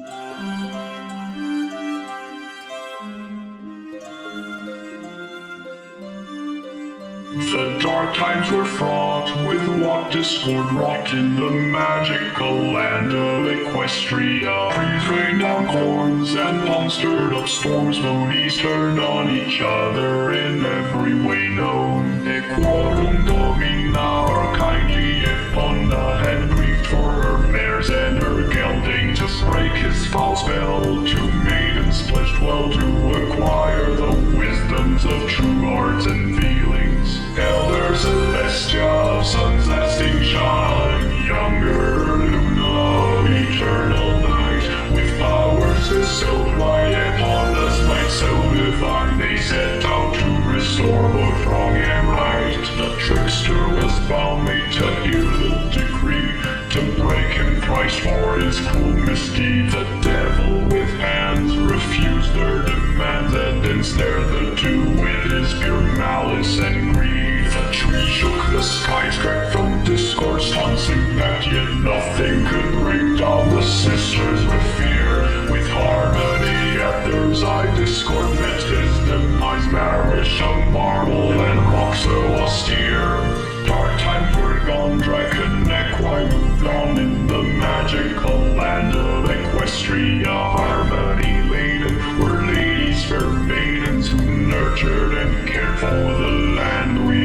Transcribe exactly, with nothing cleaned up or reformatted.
The dark times were fraught with what discord wrought in the magical land of Equestria. Trees rained down corns and palms stirred up storms. Ponies turned on each other in every way known. Equorum domina, our kindly Epona had grieved for her mares and her gelding to break his foul spell. Two maidens pledged well to acquire the wisdoms of true arts and feelings. Elder Celestia, sun's lasting shine, younger Luna of eternal night, with powers bestowed by Epona's might so divine, they set out to restore both wrong and right. The trickster was bound made to hear the decree, to break him thrice for his cruel misdeed. The devil with hands refused their demands and ensnared the two with his pure malice and greed. The tree shook the skies, cracked from discord's tonsing that yet nothing could bring down the sisters with fear. With harmony at their side, discord met his demise, marriage of marble and rock so austere. Dark times were gone, Dragon Equi moved on in the magical land of Equestria. Harmony laden were ladies, fair maidens who nurtured and cared for the land we